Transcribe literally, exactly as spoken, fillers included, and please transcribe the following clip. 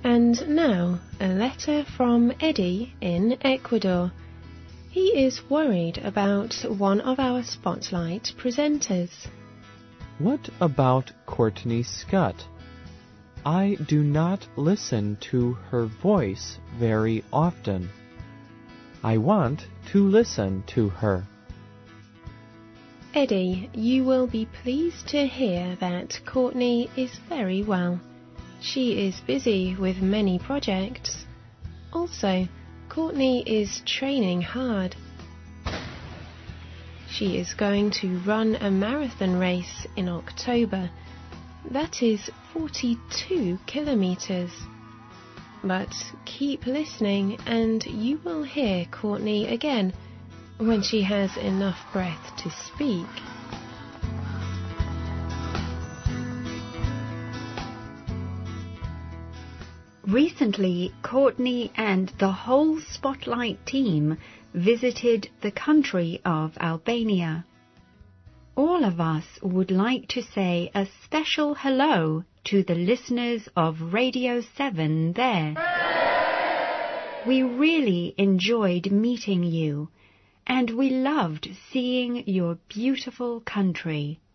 And now, a letter from Eddie in Ecuador. He is worried about one of our Spotlight presenters. What about Courtney Scott? I do not listen to her voice very often. I want to listen to her. Eddie, you will be pleased to hear that Courtney is very well. She is busy with many projects. Also, Courtney is training hard. She is going to run a marathon race in October. That is forty-two kilometers. But keep listening and you will hear Courtney again when she has enough breath to speak. Recently, Courtney and the whole Spotlight team visited the country of Albania. All of us would like to say a special hello to the listeners of Radio seven there. We really enjoyed meeting you, and we loved seeing your beautiful country.